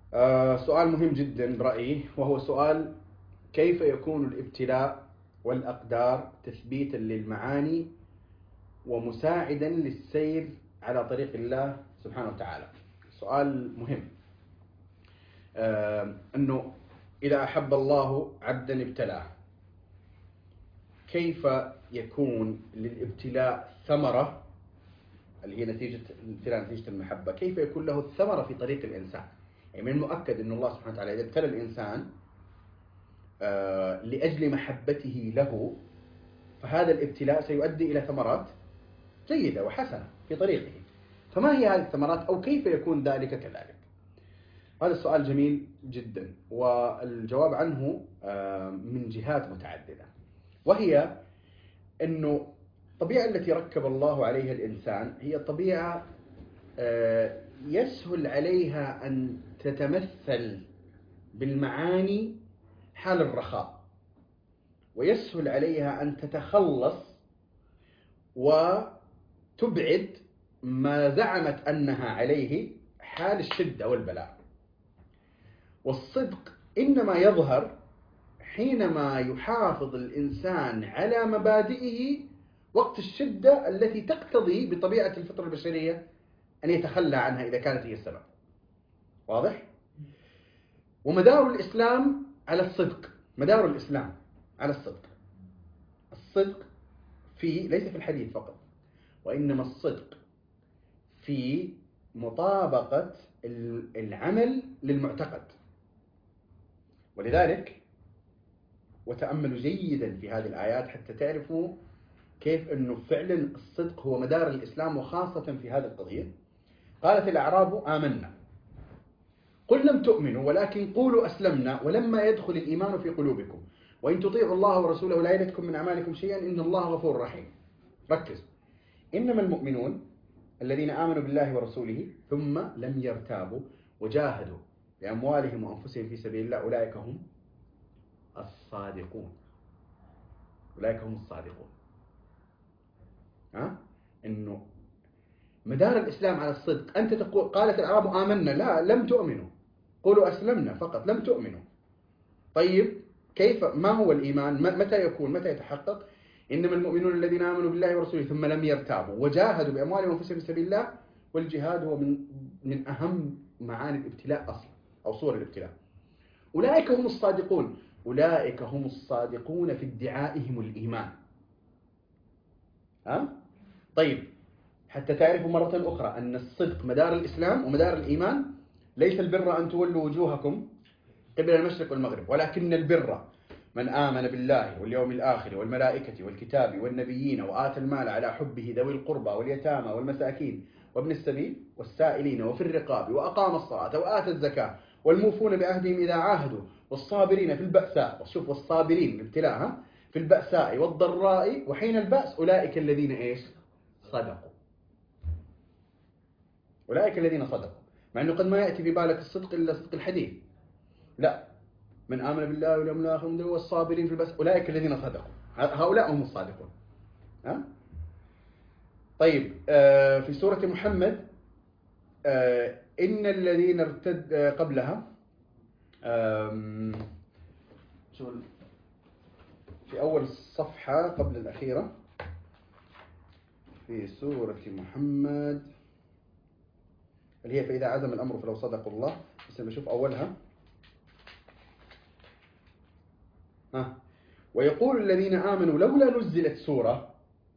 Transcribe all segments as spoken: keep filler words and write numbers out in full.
آه سؤال مهم جدا برأيي، وهو سؤال: كيف يكون الابتلاء والأقدار تثبيتا للمعاني ومساعدا للسير على طريق الله سبحانه وتعالى؟ سؤال مهم. آه أنه إذا أحب الله عبدا ابتلاه، كيف يكون للابتلاء ثمرة، اللي هي نتيجة الابتلاء نتيجة المحبة، كيف يكون له الثمرة في طريق الإنسان؟ يعني من المؤكد أن الله سبحانه وتعالى إذا ابتلى الإنسان آه لأجل محبته له، فهذا الابتلاء سيؤدي إلى ثمرات جيدة وحسنة في طريقه. فما هي هذه الثمرات، أو كيف يكون ذلك كذلك؟ هذا السؤال جميل جدا، والجواب عنه آه من جهات متعددة، وهي أنه الطبيعة التي ركب الله عليها الإنسان هي طبيعة آه يسهل عليها أن تتمثل بالمعاني حال الرخاء، ويسهل عليها أن تتخلص وتبعد ما زعمت أنها عليه حال الشدة والبلاء. والصدق إنما يظهر حينما يحافظ الإنسان على مبادئه وقت الشدة التي تقتضي بطبيعة الفطرة البشرية أن يتخلى عنها إذا كانت هي السبب. واضح؟ ومدار الإسلام على الصدق، مدار الإسلام على الصدق. الصدق في ليس في الحديث فقط، وإنما الصدق في مطابقة العمل للمعتقد. ولذلك وتأملوا جيدا في هذه الآيات حتى تعرفوا كيف أنه فعلا الصدق هو مدار الإسلام، وخاصة في هذه القضية. قالت الأعراب آمنا قل لم تؤمنوا ولكن قولوا أسلمنا ولما يدخل الإيمان في قلوبكم وإن تطيعوا الله ورسوله لا يلدكم من أعمالكم شيئا إن الله غفور رحيم. ركز: إنما المؤمنون الذين آمنوا بالله ورسوله ثم لم يرتابوا وجاهدوا بأموالهم وأنفسهم في سبيل الله أولئك هم الصادقون. أولئك هم الصادقون. ها؟ إنه مدار الإسلام على الصدق. أنت تقول قالت الأعراب آمنا، لا، لم تؤمنوا، قولوا أسلمنا فقط، لم تؤمنوا. طيب كيف، ما هو الإيمان؟ متى يكون، متى يتحقق؟ إنما المؤمنون الذين آمنوا بالله ورسوله ثم لم يرتابوا وجاهدوا بأموالهم وأنفسهم في سبيل الله. والجهاد هو من من أهم معاني الابتلاء أصلا، أو صور الابتلاء. أولئك هم الصادقون. أولئك هم الصادقون في ادعائهم الإيمان. ها؟ طيب حتى تعرفوا مرة أخرى أن الصدق مدار الإسلام ومدار الإيمان. ليس البر أن تولوا وجوهكم قبل المشرق والمغرب، ولكن البر من آمن بالله واليوم الآخر والملائكة والكتاب والنبيين وآتى المال على حبه ذوي القربى واليتامى والمساكين وابن السبيل والسائلين وفي الرقاب وأقام الصلاة وآتى الزكاة والموفون بعهدهم إذا عاهدوا والصابرين في البأساء. وشوف، والصابرين الابتلاء في البأساء والضراء وحين البأس أولئك الذين إيش؟ صدقوا. أولئك الذين صدقوا. مع أنه قد ما يأتي في بالك الصدق إلا صدق الحديث، لا، من آمن بالله واليوم الآخر والصابرين في البأس أولئك الذين صدقوا. هؤلاء هم الصادقون. ها؟ طيب آه في سورة محمد آه إن الذين ارتد آه قبلها شو في أول الصفحة قبل الأخيرة في سورة محمد اللي هي فإذا عزم الأمر فلو صدقوا الله. بس نشوف أولها. ها. ويقول الذين آمنوا لولا نزلت سورة،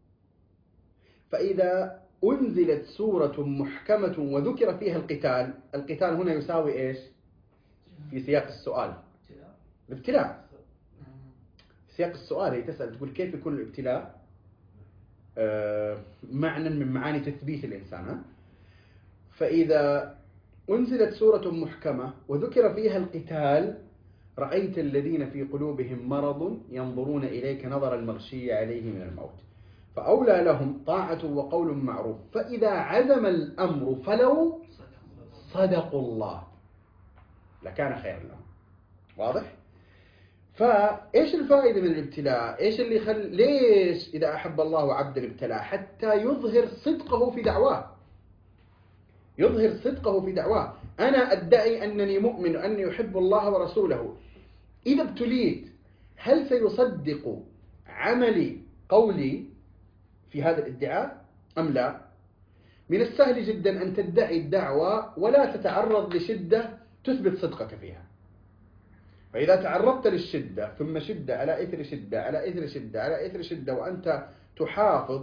فإذا أنزلت سورة محكمة وذكر فيها القتال. القتال هنا يساوي إيش في سياق السؤال؟ الابتلاء. في سياق السؤال هي تسأل تقول كيف يكون الابتلاء آه معنى من معاني تثبيت الإنسان. ها؟ فإذا أنزلت سورة محكمة وذكر فيها القتال رأيت الذين في قلوبهم مرض ينظرون إليك نظر المغشي عليه من الموت فأولى لهم طاعة وقول معروف فإذا عزم الأمر فلو صدقوا الله لكان خير لهم. واضح؟ فإيش الفائدة من الابتلاء؟ إيش اللي خل... ليش إذا أحب الله عبدا ابتلاه؟ حتى يظهر صدقه في دعواه. يظهر صدقه في دعواه. أنا أدعي أنني مؤمن وأني أحب الله ورسوله، إذا ابتليت هل سيصدق عملي قولي في هذا الادعاء أم لا؟ من السهل جدا أن تدعي الدعوة ولا تتعرض لشدة تثبت صدقك فيها. فإذا تعرضت للشدة ثم شدة على إثر شدة على إثر شدة على إثر شدة وأنت تحافظ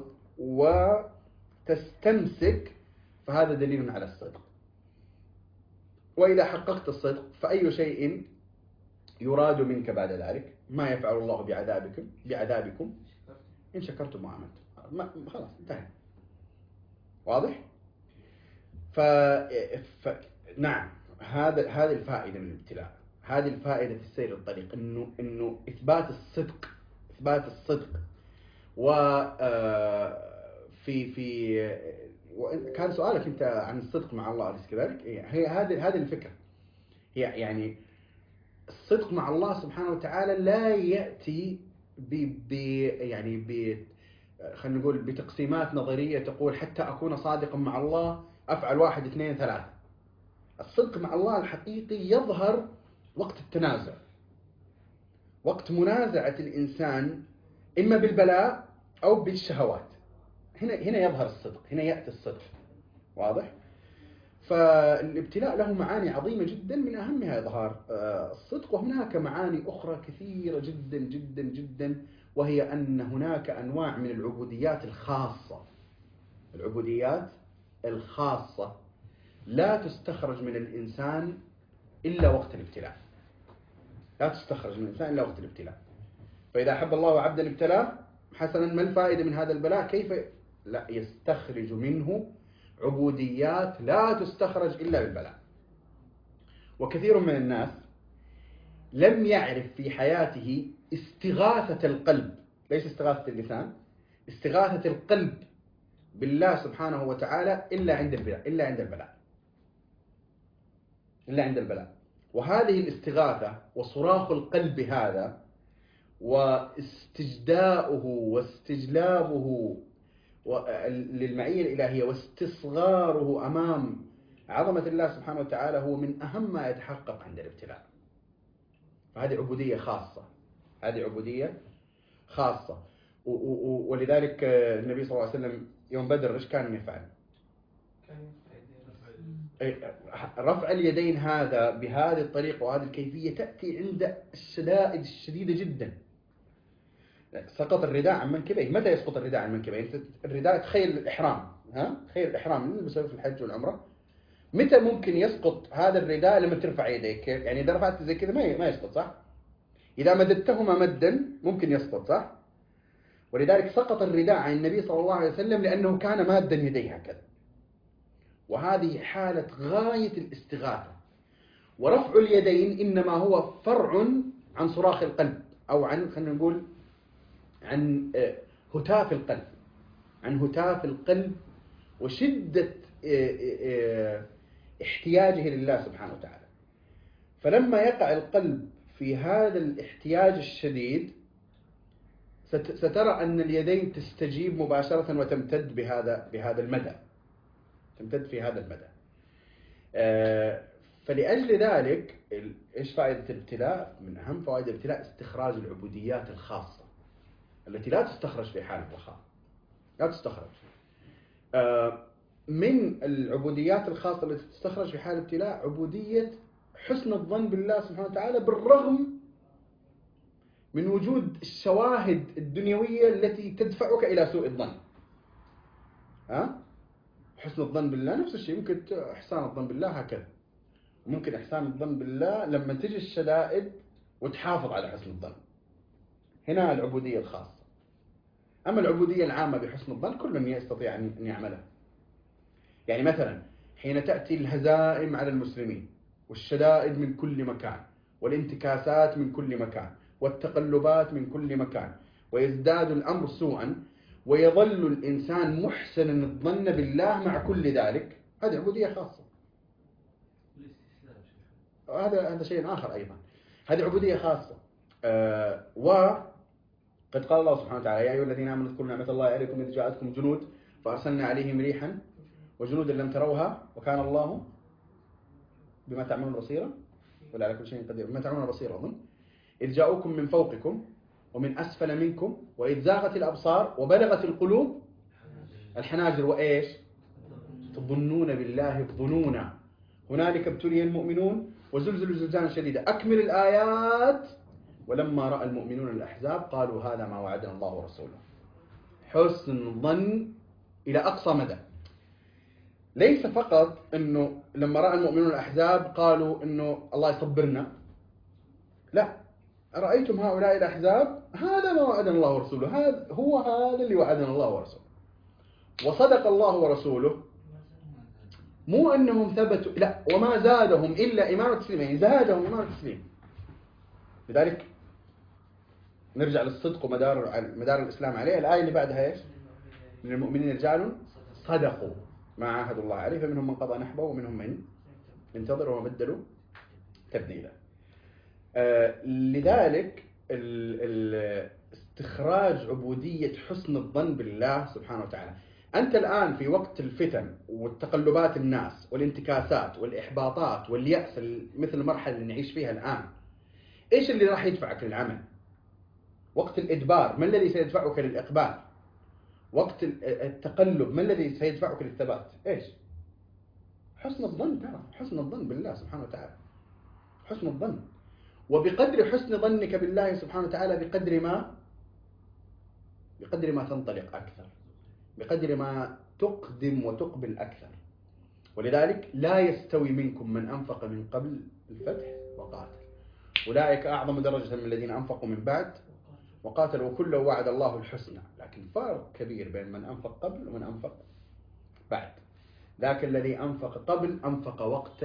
وتستمسك، فهذا دليل على الصدق. وإذا حققت الصدق فأي شيء يراد منك بعد ذلك؟ ما يفعل الله بعذابكم بعذابكم إن شكرتم وآمنتم. خلاص انتهى. واضح؟ ف... ف... نعم، هذا هذه الفائدة من الابتلاء، هذه الفائدة السير الطريق، إنه إنه إثبات الصدق، إثبات الصدق. و في في كان سؤالك أنت عن الصدق مع الله أليس كذلك؟ هي هذه هذه الفكرة، هي يعني الصدق مع الله سبحانه وتعالى لا يأتي ب ب يعني ب خلينا نقول بتقسيمات نظرية تقول حتى أكون صادقا مع الله أفعل واحد اثنين ثلاثة. الصدق مع الله الحقيقي يظهر وقت التنازع، وقت منازعة الإنسان إما بالبلاء أو بالشهوات. هنا هنا يظهر الصدق، هنا يأتي الصدق. واضح؟ فالابتلاء له معاني عظيمة جدا، من أهمها إظهار الصدق. وهناك معاني أخرى كثيرة جدا جدا جدا، وهي أن هناك أنواع من العبوديات الخاصة، العبوديات الخاصة لا تستخرج من الإنسان إلا وقت الابتلاء، لا تستخرج من الإنسان إلا وقت الابتلاء. فإذا أحب الله عبدا ابتلاه حسنا، ما الفائدة من هذا البلاء؟ كيف لا يستخرج منه عبوديات لا تستخرج إلا بالبلاء. وكثير من الناس لم يعرف في حياته استغاثة القلب، ليس استغاثة اللسان، استغاثة القلب بالله سبحانه وتعالى إلا عند البلاء، إلا عند البلاء، إلا عند البلاء. وهذه الاستغاثة وصراخ القلب هذا واستجداؤه واستجلابه للمعية الإلهية واستصغاره أمام عظمة الله سبحانه وتعالى هو من أهم ما يتحقق عند الابتلاء. فهذه عبودية خاصة، هذه عبودية خاصة. ولذلك النبي صلى الله عليه وسلم يوم بدر إيش كان يفعل؟ رفع اليدين هذا بهذه الطريقة وهذه الكيفية تأتي عند الشدائد الشديدة جدا. سقط الرداء عن منكبيه. متى يسقط الرداء عن منكبيه؟ الرداء تخيل الإحرام، ها تخيل الإحرام اللي بيسوي في الحج والعمرة. متى ممكن يسقط هذا الرداء؟ لما ترفع يديك، يعني إذا رفعت زي كذا ما ما يسقط، صح؟ إذا مددتهما مدا ممكن يسقط، صح؟ ولذلك سقط الرداء عن النبي صلى الله عليه وسلم لأنه كان مادا يديه هكذا. وهذه حالة غاية الاستغاثة. ورفع اليدين إنما هو فرع عن صراخ القلب، أو عن خلينا نقول عن هتاف القلب، عن هتاف القلب وشدة احتياجه لله سبحانه وتعالى. فلما يقع القلب في هذا الاحتياج الشديد سترى أن اليدين تستجيب مباشرة وتمتد بهذا بهذا المدى، تمتد في هذا المدى. فلأجل ذلك إيش فائدة الابتلاء؟ من أهم فوائد الابتلاء استخراج العبوديات الخاصة التي لا تستخرج في حال الرخاء، لا تستخرج. من العبوديات الخاصة التي تستخرج في حال الابتلاء عبودية حسن الظن بالله سبحانه وتعالى بالرغم من وجود الشواهد الدنيوية التي تدفعك إلى سوء الظن. ها؟ حسن الظن بالله نفس الشيء، ممكن إحسان الظن بالله هكذا، ممكن إحسان الظن بالله لما تجي الشدائد وتحافظ على حسن الظن. هنا العبودية الخاصة. أما العبودية العامة بحسن الظن كل يستطيع أن يعملها. يعني مثلا حين تأتي الهزائم على المسلمين والشدائد من كل مكان والانتكاسات من كل مكان والتقلبات من كل مكان ويزداد الأمر سوءا ويظل الإنسان محسنا الظن بالله مع كل ذلك، هذه عبودية خاصة. هذا هذا شيء آخر أيضا، هذه عبودية خاصة. آه وقد قال الله سبحانه وتعالى: يا أيها الذين آمنوا اذكروا نعمة الله عليكم إذ جاءتكم جنود فأرسلنا عليهم ريحا وجنودا لم تروها وكان الله بما تعملون بصيرا ولا على كل شيء قدير؟ بما تعملون بصيرا أظن. إذ جاءوكم من فوقكم ومن أسفل منكم وإذ زاغت الأبصار وبلغت القلوب الحناجر وإيش؟ تظنون بالله الظنونا هنالك ابتلي المؤمنون وزلزلوا زلزالا شديدا. أكمل الآيات. ولما رأى المؤمنون الأحزاب قالوا هذا ما وعدنا الله ورسوله. حسن الظن إلى أقصى مدى. ليس فقط أنه لما رأى المؤمنون الأحزاب قالوا أنه الله يصبرنا، لا، أرأيتم هؤلاء الأحزاب هذا ما وعدنا الله ورسوله، هذا هو هذا اللي وعدنا الله ورسوله. وصدق الله ورسوله. مو أنهم ثبتوا، لا، وما زادهم إلا إيمان وتسليم، يعني زادهم إيمان وتسليم. لذلك نرجع للصدق ومدار مدار الإسلام عليه. الآية اللي بعدها إيش؟ من المؤمنين رجال صدقوا ما عاهدوا الله عليه فمنهم من قضى نحبه ومنهم من ينتظر وما بدلوا تبديلا. آه لذلك ال ال استخراج عبودية حسن الظن بالله سبحانه وتعالى. أنت الآن في وقت الفتن والتقلبات الناس والانتكاسات والإحباطات واليأس مثل المرحلة اللي نعيش فيها الآن، إيش اللي راح يدفعك للعمل؟ وقت الإدبار ما الذي سيدفعك للإقبال؟ وقت التقلب ما الذي سيدفعك للثبات؟ إيش؟ حسن الظن. ترى حسن الظن بالله سبحانه وتعالى، حسن الظن. وبقدر حسن ظنك بالله سبحانه وتعالى بقدر ما بقدر ما تنطلق أكثر، بقدر ما تقدم وتقبل أكثر. ولذلك لا يستوي منكم من أنفق من قبل الفتح وقاتل، أولئك أعظم درجة من الذين أنفقوا من بعد وقاتلوا وكله وعد الله الحسنى. لكن فرق كبير بين من أنفق قبل ومن أنفق بعد. ذاك الذي أنفق قبل أنفق وقت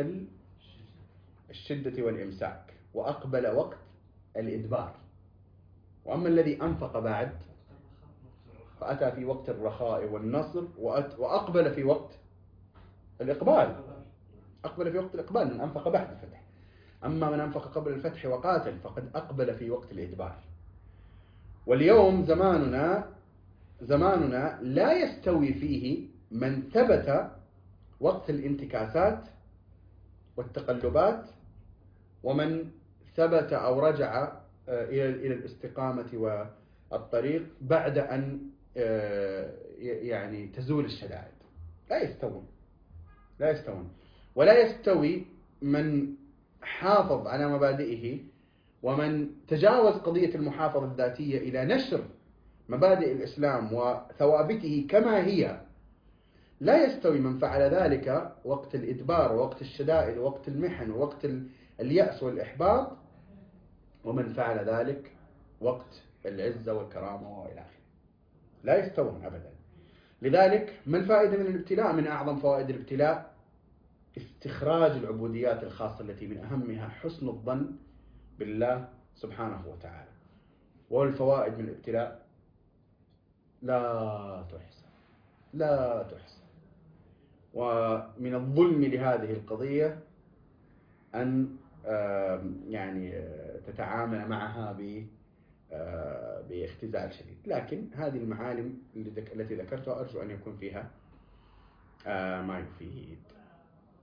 الشدة والإمساك وأقبل وقت الإدبار، وأما الذي أنفق بعد فأتى في وقت الرخاء والنصر وأقبل في وقت الإقبال. أقبل في وقت الإقبال من أنفق بعد الفتح. أما من أنفق قبل الفتح وقاتل فقد أقبل في وقت الإدبار. واليوم زماننا زماننا لا يستوي فيه من ثبت وقت الانتكاسات والتقلبات ومن ثبت أو رجع إلى إلى الاستقامة والطريق بعد أن يعني تزول الشدائد. لا يستوون، لا يستوون. ولا يستوي من حافظ على مبادئه ومن تجاوز قضية المحافظة الذاتية إلى نشر مبادئ الإسلام وثوابته كما هي. لا يستوي من فعل ذلك وقت الإدبار ووقت الشدائد ووقت المحن ووقت اليأس والإحباط، ومن فعل ذلك وقت العزة والكرامة وإلى آخره. لا يستوون أبدا. لذلك ما الفائدة من الابتلاء؟ من أعظم فوائد الابتلاء استخراج العبوديات الخاصة التي من أهمها حسن الظن بالله سبحانه وتعالى. والفوائد من الابتلاء لا تحصى لا تحصى. ومن الظلم لهذه القضية أن يعني تتعامل معها باختزال شديد. لكن هذه المعالم التي ذكرتها أرجو أن يكون فيها ما يفيد.